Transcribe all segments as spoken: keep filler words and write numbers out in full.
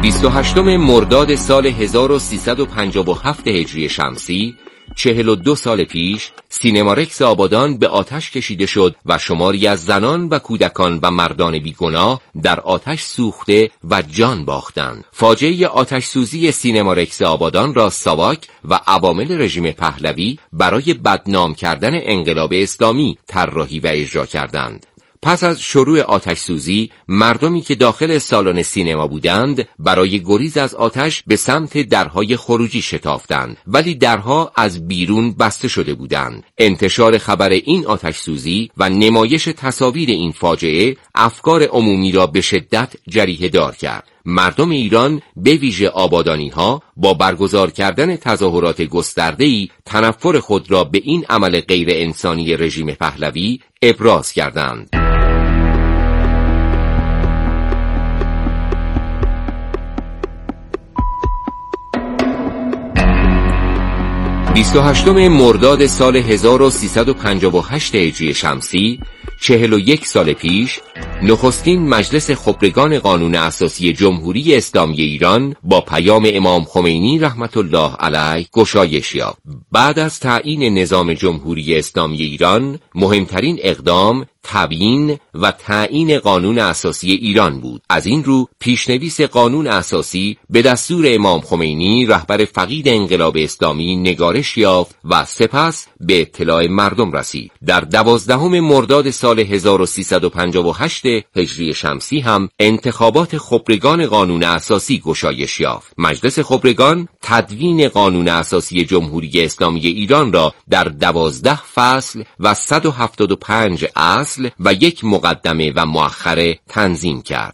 بیست و هشتم مرداد سال هزار و سیصد و پنجاه و هفت هجری شمسی، چهل و دو سال پیش، سینمارکس آبادان به آتش کشیده شد و شماری از زنان و کودکان و مردان بیگناه در آتش سوخته و جان باختند. فاجعه آتش سوزی سینمارکس آبادان را ساواک و عوامل رژیم پهلوی برای بدنام کردن انقلاب اسلامی طراحی و اجرا کردند. پس از شروع آتش سوزی، مردمی که داخل سالن سینما بودند برای گریز از آتش به سمت درهای خروجی شتافتند، ولی درها از بیرون بسته شده بودند. انتشار خبر این آتش سوزی و نمایش تصاویر این فاجعه افکار عمومی را به شدت جریحه دار کرد. مردم ایران به ویژه آبادانی‌ها با برگزار کردن تظاهرات گسترده‌ای تنفر خود را به این عمل غیر انسانی رژیم پهلوی ابراز کردند. بیست و هشتم مرداد سال هزار و سیصد و پنجاه و هشت هجری شمسی، چهل و یک سال پیش، نخستین مجلس خبرگان قانون اساسی جمهوری اسلامی ایران با پیام امام خمینی رحمت الله علیه گشایش یافت. بعد از تعیین نظام جمهوری اسلامی ایران، مهمترین اقدام تبیین و تعیین قانون اساسی ایران بود. از این رو پیشنویس قانون اساسی به دستور امام خمینی رهبر فقید انقلاب اسلامی نگارش یافت و سپس به اطلاع مردم رسید. در دوازدهم مرداد سال هزار و سیصد و پنجاه و هشت هجری شمسی هم انتخابات خبرگان قانون اساسی گشایش یافت. مجلس خبرگان تدوین قانون اساسی جمهوری اسلامی ایران را در دوازده فصل و صد و هفتاد و پنج اصل و یک مقدمه و مؤخره تنظیم کرد.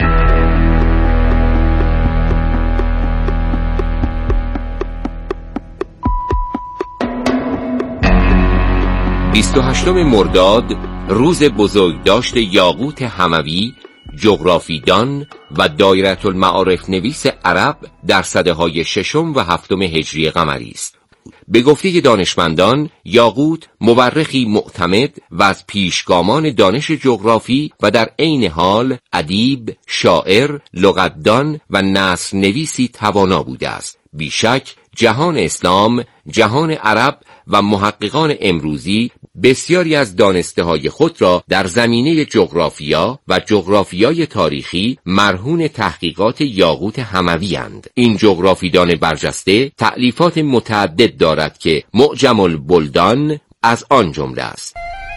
بیست و هشتم مرداد روز بزرگداشت یاقوت حموی، جغرافیدان و دایره المعارف نویس عرب در سده‌های ششم و هفتم هجری قمری است. به گفته دانشمندان، یاقوت مورخی معتمد و از پیشگامان دانش جغرافی و در عین حال ادیب، شاعر، لغتدان و نثر نویسی توانا بوده است. بیشک جهان اسلام، جهان عرب و محققان امروزی بسیاری از دانسته‌های خود را در زمینه جغرافیا و جغرافیای تاریخی مرهون تحقیقات یاقوت حموی اند. این جغرافیدان برجسته تألیفات متعدد دارد که معجم البلدان از آن جمله است.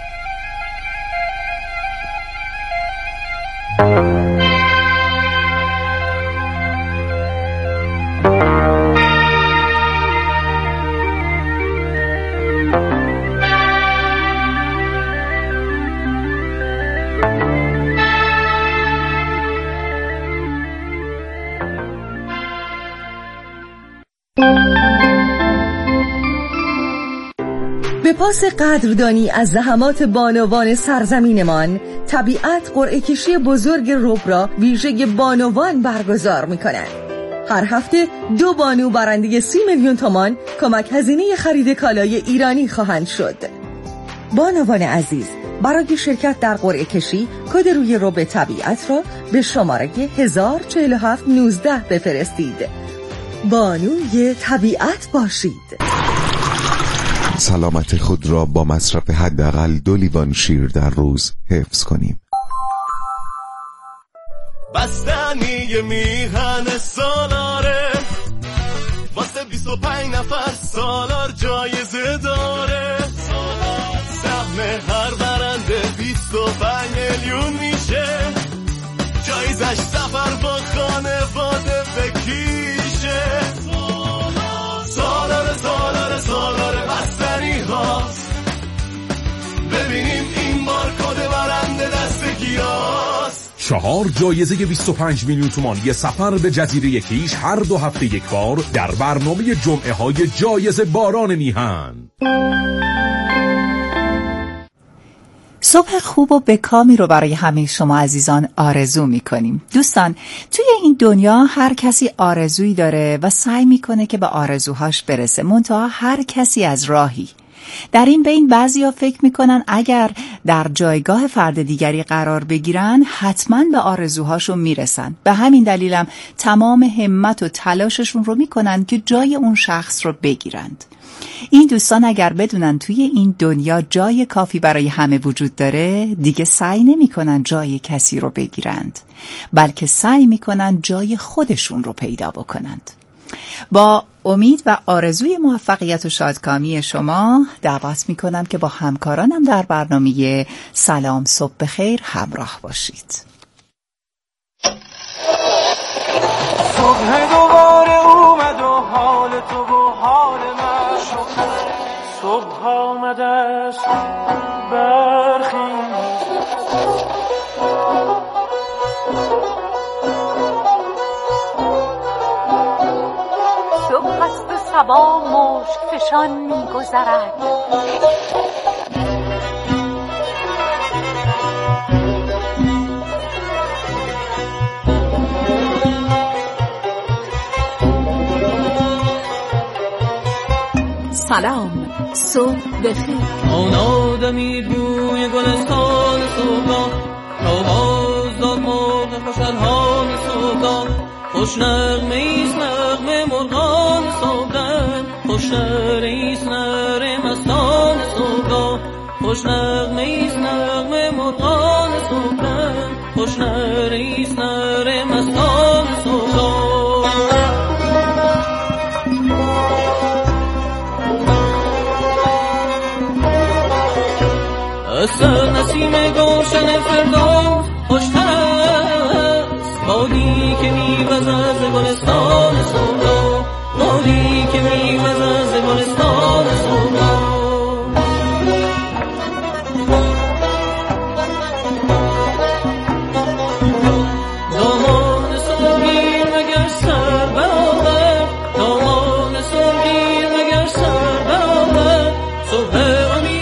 به پاس قدردانی از زحمات بانوان سرزمینمان، طبیعت قرعه کشی بزرگ رب را ویژه بانوان برگزار می‌کند. هر هفته دو بانو برنده سی میلیون تومان کمک هزینه خرید کالای ایرانی خواهند شد. بانوان عزیز، برای شرکت در قرعه کشی کد روی رب طبیعت را به شماره هزار و چهل و هفت نوزده بفرستید. بانوی طبیعت باشید. سلامت خود را با مصرف حداقل دو لیوان شیر در روز حفظ کنیم. بستنی میهن سالاره واسه بیست و پنج نفر سالار جایزه داره. سهم هر برنده بیست و پنج میلیون میشه. جایزش سفر با خانواده بکیشه. سالاره سالاره سالاره بستنی هاست. ببینیم این بار کد برنده دست کیاست. چهار جایزه بیست و پنج میلیون تومان یه سفر به جزیره کیش هر دو هفته یک بار در برنامه جمعه های جایزه باران میهن. صبح خوب و بکامی رو برای همه شما عزیزان آرزو میکنیم. دوستان، توی این دنیا هر کسی آرزویی داره و سعی میکنه که به آرزوهاش برسه، منتها هر کسی از راهی. در این بین بعضیا فکر میکنن اگر در جایگاه فرد دیگری قرار بگیرن حتما به آرزوهاشون میرسن. به همین دلیلم تمام همت و تلاششون رو میکنن که جای اون شخص رو بگیرند. این دوستان اگر بدونن توی این دنیا جای کافی برای همه وجود داره، دیگه سعی نمیکنن جای کسی رو بگیرند، بلکه سعی میکنن جای خودشون رو پیدا بکنند. با امید و آرزوی موفقیت و شادکامی شما دعوت میکنم که با همکارانم در برنامه سلام صبح بخیر همراه باشید. صبح دوباره اومد و حال تو و حال من شد. صبح آمده است برخیز، صبح است و صبا مشک فشان می‌گذرد. سلام صبح بخیر. آن آدمی بوی گلستان صبح تا باز داد مرغ خوشحال صبح. خوش نغمه ایست نغمه مرغان صبح، خوش نره ایست نره مستان صبح. خوش نغمه ایست نغمه مرغان صبح، خوش نره ایست نره مستان صبح. سر نسیم گلشن فردوس خوشتر است، بادی که میوزد از گلستان صبح، بادی که میوزد از گلستان صبح. دامان سرگیر مگر سر برآورد، دامان سرگیر مگر سر برآورد. صبح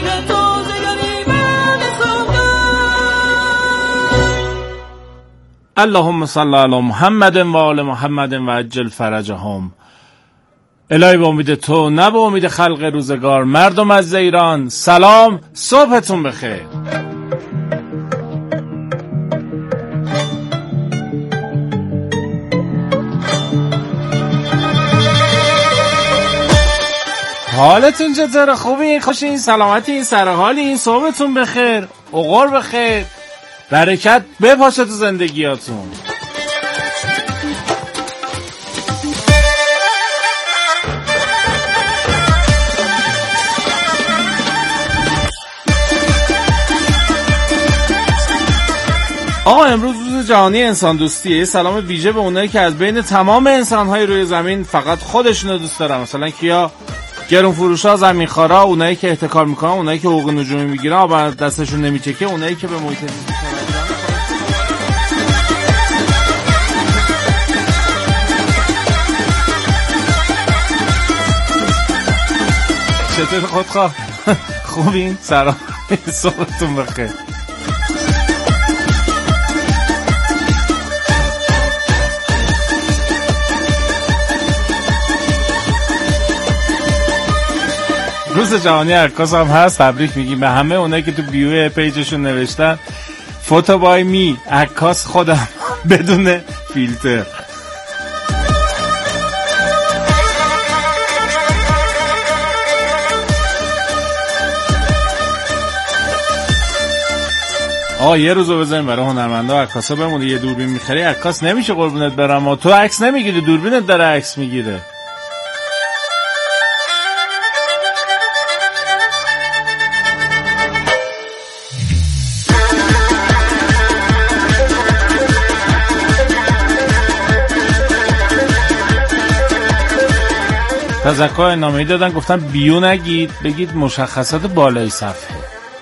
اللهم صل علی محمد و آل محمد و عجل فرجهم. الهی به امید تو نه به امید خلق روزگار. مردم از ایران سلام، صبحتون بخیر. حالتون چطوره؟ خوبی؟ خوشین؟ سلامتی؟ سرحالی؟ این صبحتون بخیر، عقر بخیر، برکت بپاشه تو زندگیاتون. آقا امروز روز جهانی انسان دوستیه. سلام ویژه به اونایی که از بین تمام انسان‌های روی زمین فقط خودشونو دوست دارن. مثلا کیا؟ گرون فروشا، زمین خارا، اونایی که احتکار میکنن، اونایی که حقوق نجومی میگیرن آب از دستشون نمیچکه، اونایی که به محیط زیست چطور خودخواه؟ خوبین؟ سلام، صبحتون بخیر. روز جهانی عکاس هم هست. تبریک میگیم به همه اونایی که تو بیو پیجشون نوشتن فوتو بای می، عکاس خودم بدون فیلتر. آه یه روزو بذاریم برای هنرمندا عکاسا بمونه. یه دوربین میخری عکاس نمیشه قربونت برم و تو عکس نمیگیری، دوربینت داره عکس میگیره. تذکر نامه‌ای دادن گفتن بیو نگید، بگید مشخصات بالای صفحه.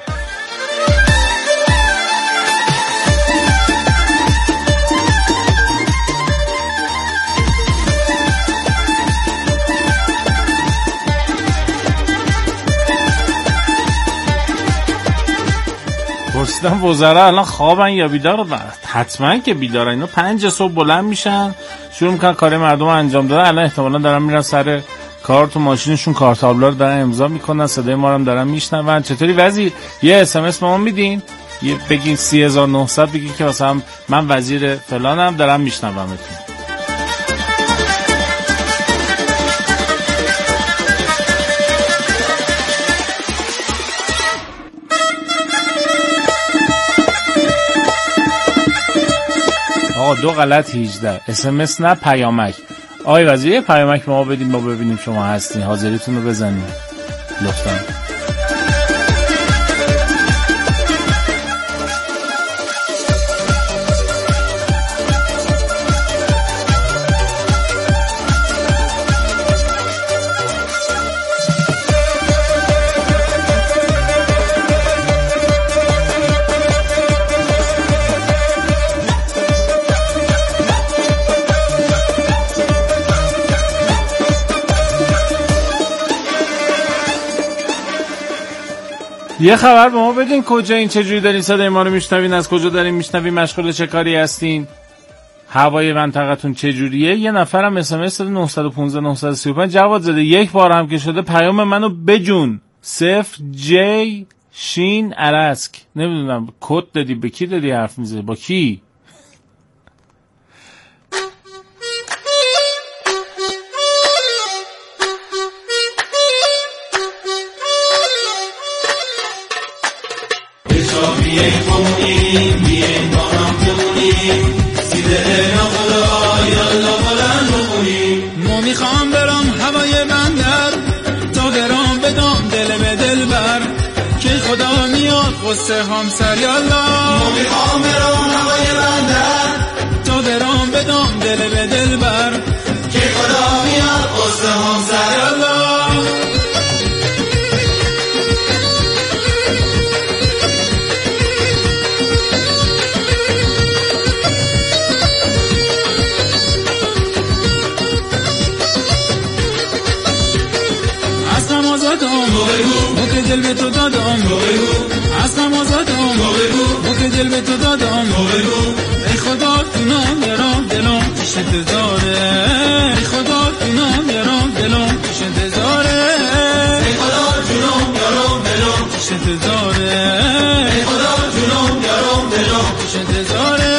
پرسیدم وزرا الان خوابن یا بیدارن؟ حتما که بیدارن. اینا پنج صبح بلند میشن، شروع میکنن کار مردم انجام دادن. الان احتمالاً دارن میرن سر کار تو ماشینشون کارتابلا رو دارن امضا میکنن، صدای ما رو هم دارن میشنون. چطوری وزیر؟ یه اس ام اس به ما میدین؟ یه بگین سی هزار و نهصد بگین که مثلا من وزیر فلانم دارم میشنومتون. آقا دو غلط هجده اس ام اس نه پیامک. آقای وزیر پیامک به ما بدین ما ببینیم شما هستین، حاضریتون رو بزنید لطفا. یه خبر به ما بدین کجا این چجوری دارین صدای ما رو میشنوین، از کجا دارین میشنوین، مشغول چه کاری هستین، هوای منطقتون چجوریه. یه نفرم اس ام اس داده نه یک پنج نه سه پنج جواد زده، یک بار هم که شده پیام منو بجون. صفر جی شین ارسک، نمیدونم کد دادی به کی دادی حرف میزنی، با کی؟ ما میخوام برام هوای بندر تا درام بدم دل به دل بر که خدا میاد قصه همسر یالا. ما میخوام برام هوای بندر تا درام بدم دل به دل بر که خدا میاد قصه همسر یالا. مو که دل به تو دادم از غم آزادم، مو که دل به تو دادم ای خدا جونم یارم دلم پیش انتظاره، ای خدا جونم یارم دلم پیش انتظاره، ای خدا جونم یارم دلم پیش انتظاره، ای خدا جونم یارم دلم پیش انتظاره.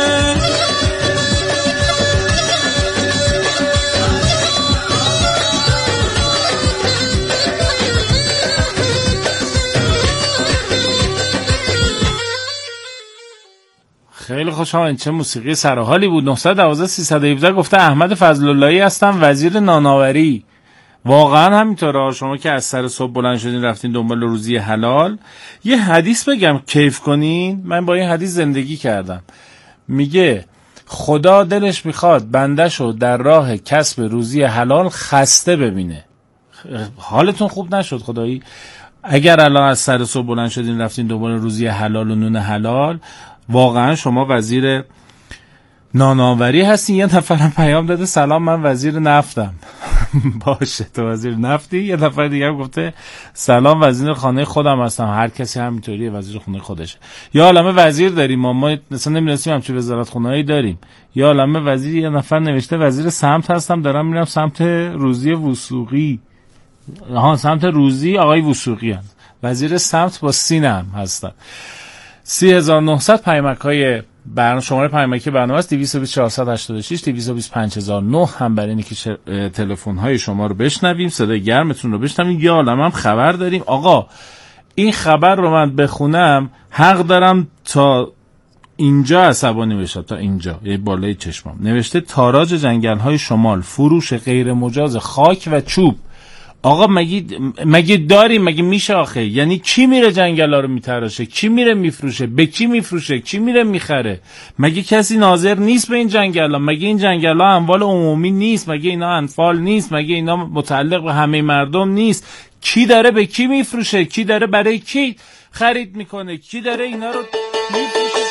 خیلی خوشحالم. چه موسیقی سرحالی بود. نه یک دو سه یک هفت گفته احمد فضل اللهی هستم، وزیر ناناوری. واقعا همینطوره. شما که از سر صبح بلند شدین رفتین دنبال روزی حلال، یه حدیث بگم کیف کنین. من با این حدیث زندگی کردم. میگه خدا دلش میخواد بنده‌شو در راه کسب روزی حلال خسته ببینه. حالتون خوب نشد خدایی؟ اگر الان از سر صبح بلند شدین رفتین دنبال روزی حلال و نون حلال، واقعا شما وزیر ناناوری هستین. یه نفرم پیام داده سلام من وزیر نفتم. باشه تو وزیر نفتی. یه نفر دیگه هم گفته سلام وزیر خانه خودم هستم. هر کسی همینطوریه، وزیر خانه خودشه. یا عالمه وزیر داریم ما ما مثلا نمی‌دونیم همچین وزارت خونه‌ای داریم. یا عالمه وزیر. یه نفر نوشته وزیر سمت هستم دارم میرم سمت روزی وثوقی. ها سمت روزی آقای وثوقی هست. وزیر سمت با سینم هستن. سی هزار و نهصد پیامک های برنامه، شماره پیامکی برنامه است دویست و بیست چهارصد و هشتاد و شش دویست و بیست پنج هزار و نه. هم برای اینکه ش... تلفن های شما رو بشنویم، صدای گرمتون رو بشنویم. یا عالم هم خبر داریم. آقا این خبر رو من بخونم حق دارم تا اینجا عصبانی بشم، تا اینجا یه بالای چشمم. نوشته تاراج جنگل های شمال فروش غیر مجاز خاک و چوب. آقا مگه مگه داریم؟ مگه میشه آخه؟ یعنی کی میره جنگلا رو میتراشه؟ کی میره میفروشه؟ به کی میفروشه؟ کی میره میخره؟ مگه کسی ناظر نیست به این جنگلا؟ مگه این جنگلا اموال عمومی نیست؟ مگه اینا انفال نیست؟ مگه اینا متعلق به همه مردم نیست؟ کی داره به کی میفروشه؟ کی داره برای کی خرید میکنه؟ کی داره اینا رو میفروشه؟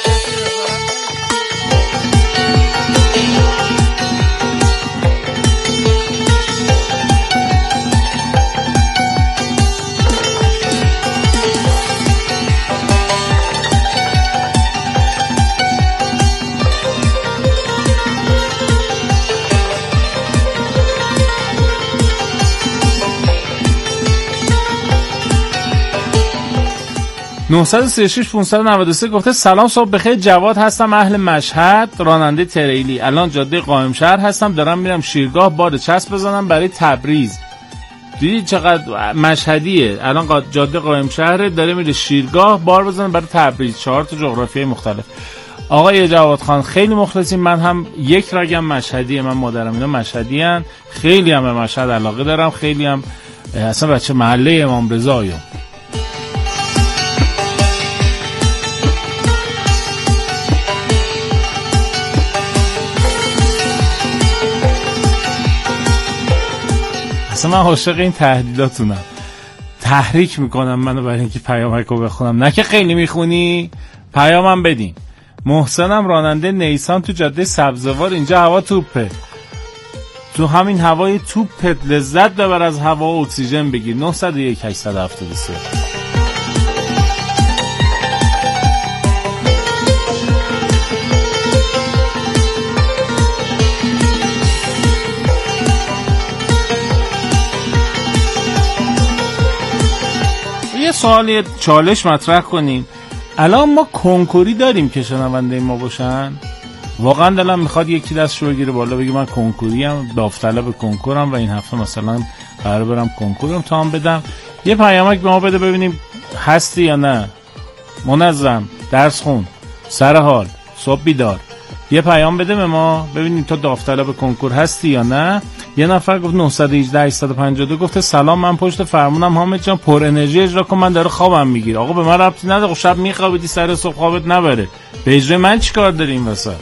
نه سه شش پانصد و نود و سه گفته سلام صبح بخیر، جواد هستم، اهل مشهد، راننده تریلی. الان جاده قائم شهر هستم، دارم میرم شیرگاه باد چسب بزنم برای تبریز. دیدی چقدر مشهدیه. الان جاده قائم شهر داره میره شیرگاه بار بزنم برای تبریز. چهار تا جغرافیای مختلف. آقای جواد خان خیلی مخلصیم. من هم یک رگم مشهدیه، من مادرم اینا مشهدی ان، خیلی هم به مشهد علاقه دارم، خیلی هم اصلا بچه محله امام رضاییم. اصلا من عاشق این تهدیداتونم، تحریک میکنم منو برای اینکه پیامکو بخونم. نه که خیلی میخونی، پیامم بدین. محسنم راننده نیسان تو جاده سبزوار، اینجا هوا توپه، تو همین هوای توپت لذت ببر، از هوا و اکسیژن بگیر. نه صفر یک هشت هفت سه. یه سوالی چالش مطرح کنیم. الان ما کنکوری داریم که شنونده ما باشن؟ واقعا دلم میخواد یکی دستشو بگیره بالا بگه من کنکوری ام، داوطلب کنکورم و این هفته مثلا قرار برم کنکور امتحان بدم. یه پیامک به ما بده ببینیم هستی یا نه. منظم، درس خون، سر حال، صبح بیدار. یه پیام بده به ما ببینیم تو داوطلب کنکور هستی یا نه. یه نفر گفت نه یک هشت هشت پنج دو گفته سلام، من پشت فرمونم حامد جان، پر انرژی اجرا کن، من داره خوابم میگیره. آقا به من ربطی نداره، شب میخوابیدی سر صبح خوابت نبره، به اجرای من چیکار داری این وسط؟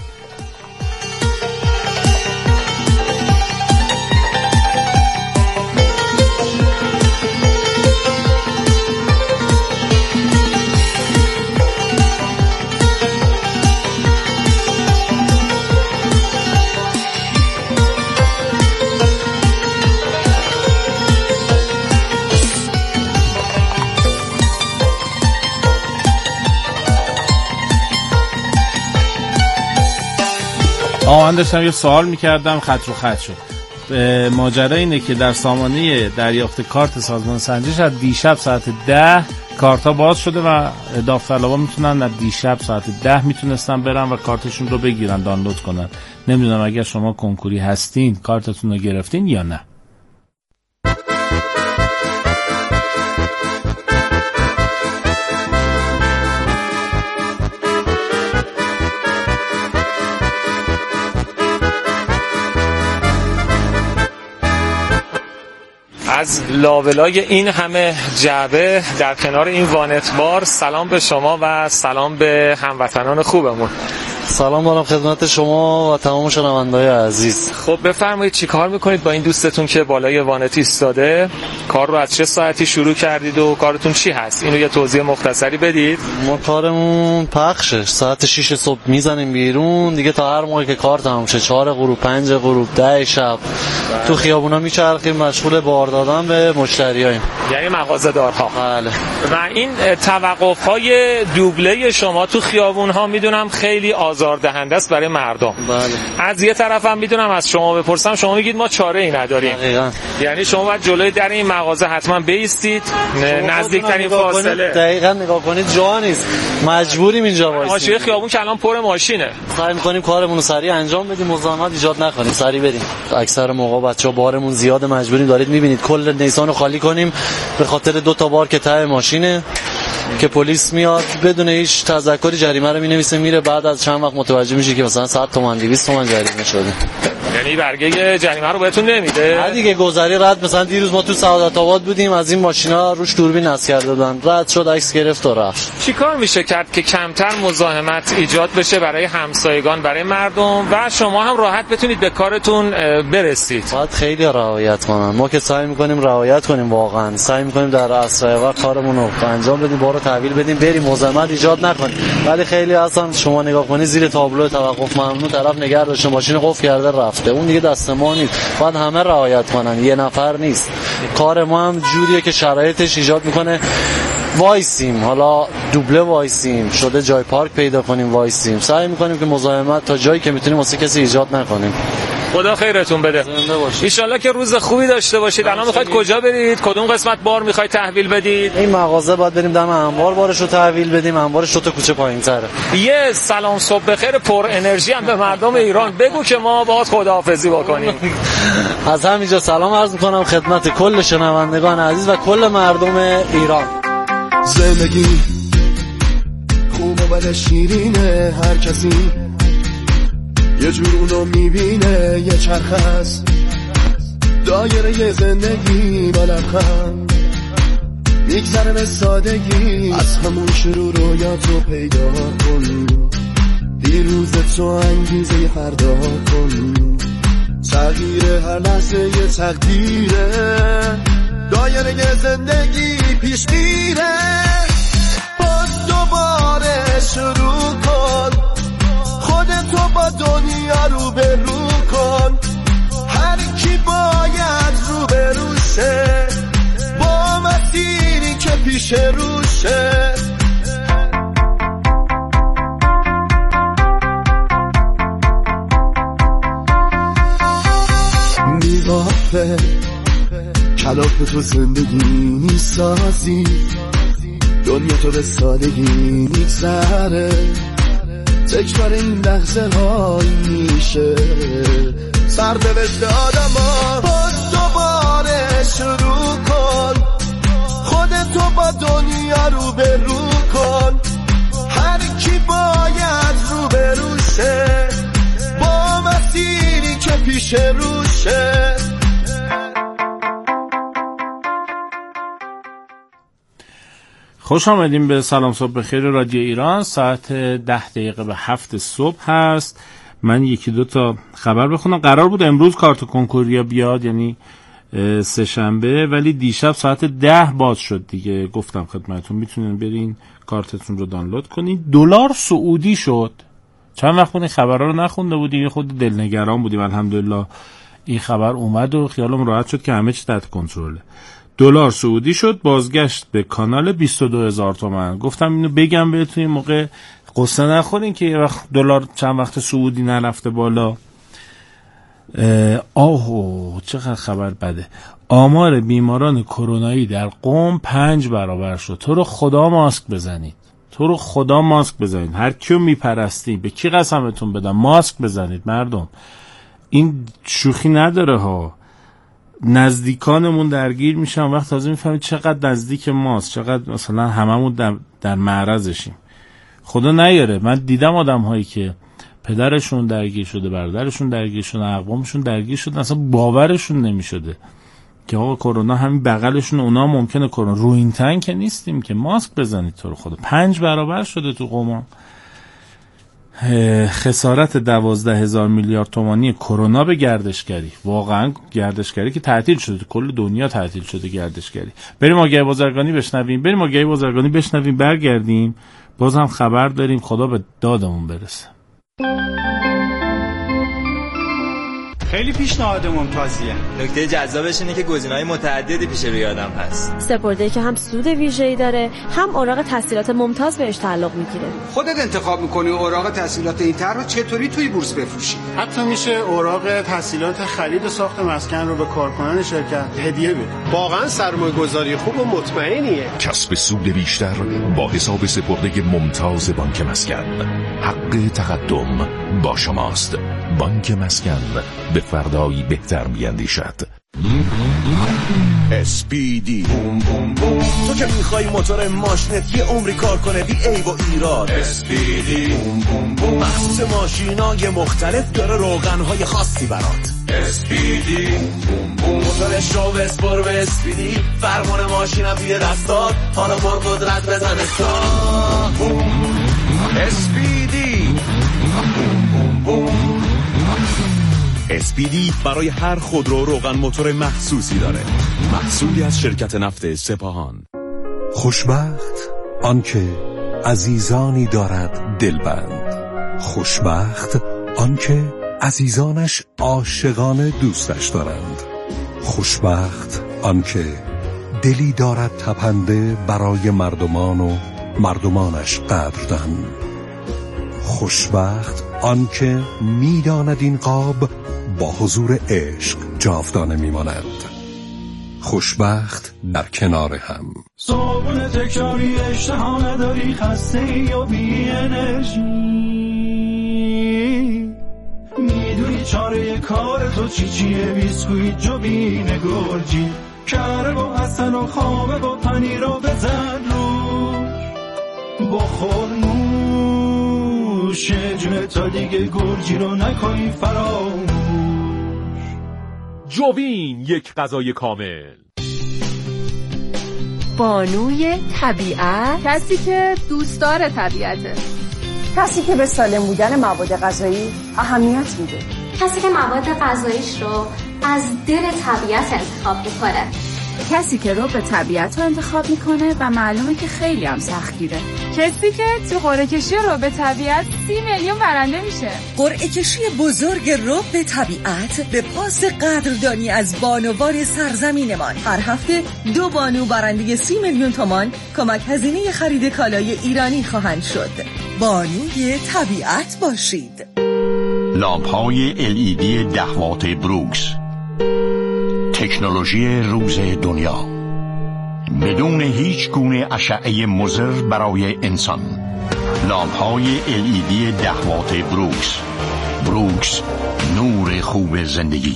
آه من داشتم یه سوال میکردم خط رو خط شد. ماجرا اینه که در سامانه دریافت کارت سازمان سنجش از دیشب ساعت ده کارت ها باز شده و داوطلبا میتونن از دیشب ساعت ده میتونستن برن و کارتشون رو بگیرن، دانلود کنن. نمیدونم اگر شما کنکوری هستین کارتتون رو گرفتین یا نه. از لاولای این همه جعبه در کنار این وانت بار، سلام به شما و سلام به هموطنان خوبمون. سلام دارم خدمت شما و تمام شنونده‌های عزیز. خب بفرمایید چی کار میکنید با این دوستتون که بالای وانت ایستاده؟ کار رو از چه ساعتی شروع کردید و کارتون چی هست؟ اینو یه توضیح مختصری بدید. ما کارمون پخشه، ساعت شش صبح میزنیم بیرون دیگه تا هر موقع که کار تموم شه، چهار غروب، پنج غروب، ده شب بله. تو خیابونا میچرخیم مشغول بار دادن به مشتریاییم، یعنی مغازه دارها. بله. و این توقف‌های دوبله شما تو خیابون‌ها میدونم خیلی آزاردهنده است برای مردم. بله. از یه طرفم میدونم از شما بپرسم، شما میگید ما چاره‌ای نداریم. دقیقاً. یعنی شما باید جلوی در این مغازه حتما بایستید، نزدیکترین فاصله. دقیقاً نگاه کنید جا نیست، مجبوریم اینجا وایسیم. حاشیه خیابون که الان پر ماشینه. سعی می‌کنیم کارمون رو سریع انجام بدیم، مزاحمت ایجاد نکنیم، سریع بریم. اکثر موقع بچه‌ها بارمون زیاد، مجبوریم، دارید می‌بینید کل نیسان رو خالی کنیم به خاطر دو تا بار که ته ماشینه که پلیس میاد بدون هیچ تذکری جریمه رو مینویسه میره، بعد از چند وقت متوجه میشه که مثلا صد تومن دویست تومن جریمه شده. یعنی برگه جریمه رو بهتون نمیده؟ نه دیگه، گذری رد. مثلا دیروز ما تو سعادت آباد بودیم، از این ماشینا روش دوربین نصب کرده بودن، رد شد، عکس گرفت و رفت. چیکار میشه کرد که کمتر مزاحمت ایجاد بشه برای همسایگان، برای مردم و شما هم راحت بتونید به کارتون برسید؟ باید خیلی رعایت کنن. ما که سعی میکنیم رعایت کنیم، واقعا سعی میکنیم در اسرع وقت کارمون رو انجام بدیم، بارو تحویل بدیم، بریم، مزاحمت ایجاد نکنیم. ولی خیلی اصلا شما نگاه کنید زیر تابلو توقف ممنوع طرف نگه داشته، ماشین قفل کرده رفته، اون دیگه دست ما نیست. باید همه رعایت کنن، یه نفر نیست. کار ما هم جوریه که شرایطش ایجاد میکنه وایسیم، حالا دوبله وایسیم، شده جای پارک پیدا کنیم وایسیم، سعی میکنیم که مزاحمت تا جایی که میتونیم واسه کسی ایجاد نکنیم. خدا خیرتون بده. ان شاءالله که روز خوبی داشته باشید. الان میخواید کجا برید؟ کدوم قسمت بار میخواید تحویل بدید؟ این مغازه باید بریم دم انبار بارشو تحویل بدیم. انبارش تو کوچه پایین‌تره. یه سلام صبح بخیر پر انرژی هم به مردم ایران بگو که ما باهات خداحافظی بکنیم. از همینجا سلام عرض میکنم خدمت کل شنوندگان عزیز و کل مردم ایران. زندگی خوب و بد شیرینه، هر کسی یه جور اونو میبینه. یه چرخ هست دایره یه زندگی با لبخند میگذره به سادگی. از همون شروع رویاتو پیدا کن، دیروز تو انگیزه فردا کن. تغییر هر لحظه یه تقدیره، دایره یه زندگی پیش میره. باز دوباره شروع کن، خودتو با دنیا رو به رو کن. هر کی باید رو به روشه، با مسیری که پیش روشه. میبافه کلاف تو زندگی میسازی، دنیا تو به سادگی میگذره. تکرار این لحظه هایی میشه سر به وجد آدم ها. باز دوباره شروع کن، خودتو با دنیا رو به رو کن. هر کی باید رو به روشه، با مسیری که پیش روشه. خوش آمدیم به سلام صبح بخیر رادیو ایران. ساعت ده دقیقه به هفت صبح هست. من یکی دو تا خبر بخونم. قرار بود امروز کارت کنکوریا بیاد، یعنی سه شنبه، ولی دیشب ساعت ده باز شد دیگه. گفتم خدمتتون میتونین برین کارتتون رو دانلود کنین. دلار سعودی شد. چند وقت بود این خبرها رو نخونده بودیم، خود دلنگران بودیم. الحمدلله این خبر اومد و خیالم راحت شد که همه چی تحت کنترله. دلار سعودی شد، بازگشت به کانال بیست و دو هزار تومان. گفتم اینو بگم بهتون این موقع قصه نخورین که یه وقت دلار چند وقت سعودی نرفته بالا. آهو چقدر خبر بده. آمار بیماران کرونایی در قم پنج برابر شد. تو رو خدا ماسک بزنید، تو رو خدا ماسک بزنید. هر کیو میپرستی به کی قسمتون بدم ماسک بزنید مردم. این شوخی نداره ها. نزدیکانمون درگیر میشن، وقت تازه میفهمید چقدر نزدیک ماست، چقدر مثلا هممون در, در معرضشیم. خدا نیاره. من دیدم آدم هایی که پدرشون درگیر شده، برادرشون درگیر شده، اقوامشون درگیر شده، اصلا باورشون نمیشده که آقا کرونا همین بغلشون، اونا ممکنه کرونا. رو این تن که نیستیم که ماسک بزنید تو رو خدا. پنج برابر شده تو قم. خسارت دوازده هزار میلیارد تومانی کرونا به گردشگری. واقعا گردشگری که تعطیل شده، کل دنیا تعطیل شده گردشگری. بریم آگهی بازرگانی بشنویم بریم آگهی بازرگانی بشنویم برگردیم باز هم خبر داریم. خدا به دادمون برسه. خیلی پیشنهاد ممتازیه. نکته جذابش اینه که گزینه‌های متعددی پیش روی آدم هست. سپرده که هم سود ویژه‌ای داره، هم اوراق تسهیلات ممتاز بهش تعلق میگیره. خودت انتخاب می‌کنی اوراق تسهیلات این طرح رو چطوری توی بورس بفروشی. حتی میشه اوراق تسهیلات خرید و ساخت مسکن رو به کارکنان شرکت هدیه بدی. واقعا سرمایه‌گذاری خوب و مطمئنیه. کسب سود بیشتر با حساب سپرده ممتاز بانک مسکن. حق تقدم با شماست. بانک مسکن به فردایی بهتر بیندیشد. اس پی دی بوم بوم بوم. تو که میخوای موتور ماشینت یه عمری کار کنه بی عیب و ایراد. اس پی دی بوم بوم بوم. مخصوص ماشینای مختلف داره روغنهای خاصی برات. اس پی دی بوم بوم. موتورش رو بسپر به اس پی دی، فرمان ماشینم توی دستات، حالا پر قدرت بزن استارت. اس پی دی بوم بوم بوم. اس پی دی برای هر خودرو روغن موتور مخصوصی داره. محصولی از شرکت نفت سپاهان. خوشبخت آنکه عزیزانی دارد دلبند. خوشبخت آنکه عزیزانش عاشقانه دوستش دارند. خوشبخت آنکه دلی دارد تپنده برای مردمان و مردمانش قدردان. خوشبخت آنکه میداند این قاب با حضور عشق جاودانه میمانند. خوشبخت در کنار هم. صابون تکراری اشتها نداری، خسته ای و بی انرژی، میدونی چاره کار تو چی چیه؟ بیسکویت جوبین گرجی، کره با حسن و خوابه با پنیر رو بزن روش، بخور نوش جونه تا دیگه گرجی رو نکنی فراموش. جوبین، یک غذای کامل. بانوی طبیعت، کسی که دوستدار طبیعته، کسی که به سالم بودن مواد غذایی اهمیت میده، کسی که مواد غذاییش رو از دل طبیعت انتخاب میکنه، کسی که رو به طبیعت رو انتخاب میکنه و معلومه که خیلی هم سختگیره، کسی که تو قرعه کشی رو به طبیعت سی میلیون برنده میشه. قرعه کشی بزرگ رو به طبیعت به پاس قدردانی از بانوان سرزمینمان. هر هفته دو بانو برنده سی میلیون تومان کمک هزینه خرید کالای ایرانی خواهند شد. بانوی طبیعت باشید. لامپ‌های ال ای دی ده وات بروکس، تکنولوژی روز دنیا، بدون هیچ گونه اشعه مضر برای انسان. لامپ‌های ال ای دی ده وات بروکس. بروکس، نور خوب زندگی.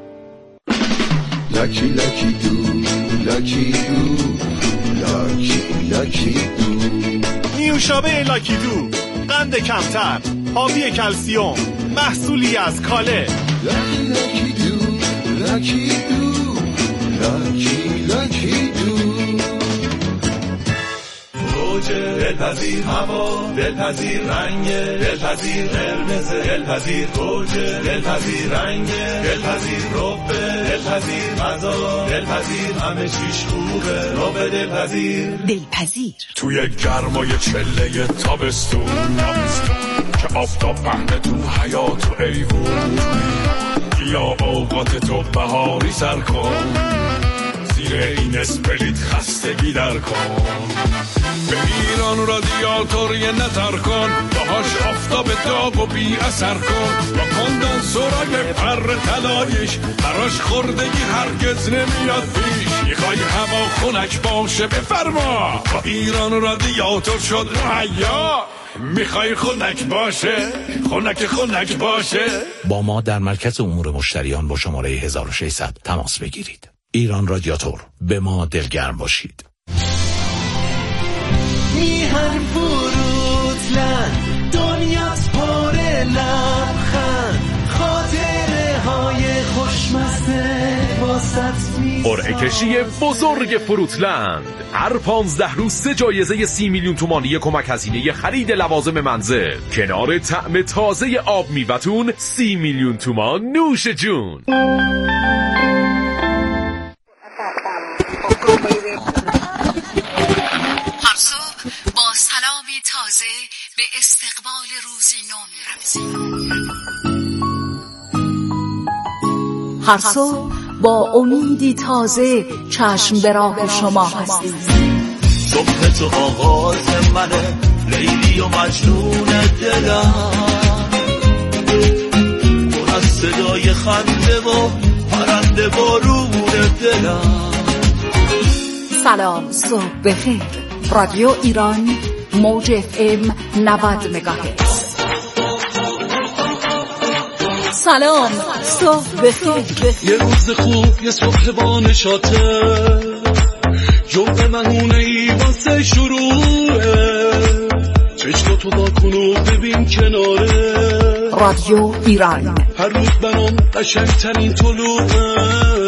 لکی لکی دو، لکی دو، لکی لکی دو. نیوشابه لاکی دو، قند کمتر، حاوی کلسیوم، محصولی از کاله. لکی لکی دو، لکی دو، لکی لکی دو. روج دلپذیر هوا، دلپذیر رنگ، دلپذیر قرمز، دلپذیر گوجه، دلپذیر رنگ، دلپذیر رب، دلپذیر غذا، دلپذیر همه چیش خوبه. رب دلپذیر، دلپذیر توی گرمای چله تابستون، که آفتاب پهنه تو حیات و ایوون، یا اوقات تو بهاری سر کن، زیر این اسپریت خستگی در کن. به ایران رادیاتور یه نتر کن، باهاش آفتاب داغ و بی اثر کن، با کندنسورای پر طلایش براش خوردگی هرگز نمیاد پیش. میخوای هوا خنک باشه بفرما، با ایران رادیاتور شد مهیا. میخوای خنک باشه، خنک خنک باشه. با ما در مرکز امور مشتریان با شماره هزار و ششصد تماس بگیرید. ایران رادیاتور، به ما دلگرم باشید. میهن فروتلند، دنیاست پر لبخند، خاطره های خوشمزه واسط می. قرعه کشی بزرگ فروتلند، هر پانزده روز سه جایزه سی میلیون تومانی کمک هزینه خرید لوازم منزل، کنار طعم تازه آب میوه‌تون سی میلیون تومان نوش جون. هر صبح با سلامی تازه به استقبال روزی نو می‌رسیم. هر صبح با امیدی تازه چشم به راه شما هستیم. صبح تو آغاز منه، لیلی و مجنون دلم، پر از صدای خنده و پرنده بارون دلم. سلام، صبح بخیر. رادیو ایران، موج اف ام نود مگاهرتز. سلام، صبح بخیر. یه روز خوب، یه صبح با نشاطه، جمعه مهونه ای واسه شروعه، چشماتو با کن و ببین کناره. رادیو ایران، هر روز برام قشنگترین طلوعه.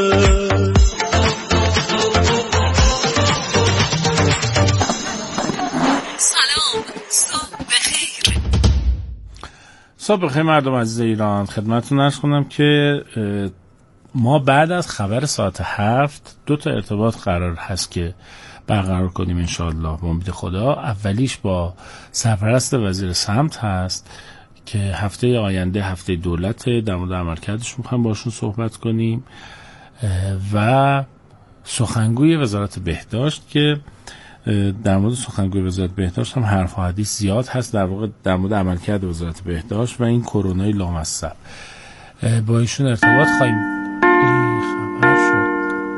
صبح بخیر مردم عزیز ایران، خدمتتون عرض کنم که ما بعد از خبر ساعت هفت دو تا ارتباط قرار هست که برقرار کنیم انشاءالله با امید خدا. اولیش با سرپرست وزیر سمت هست که هفته آینده هفته دولت، در مورد عملکردش میخوایم باشون صحبت کنیم، و سخنگوی وزارت بهداشت که در مورد سخنگوی وزارت بهداشت هم حرف و حدیث زیاد هست، در واقع در مورد عملکرد وزارت بهداشت و این کرونای لامصب. با ایشون ارتباط خواهیم. خبر شد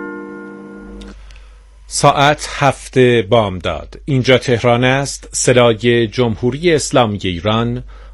ساعت هفت بامداد. اینجا تهران است. صدای جمهوری اسلامی ایران.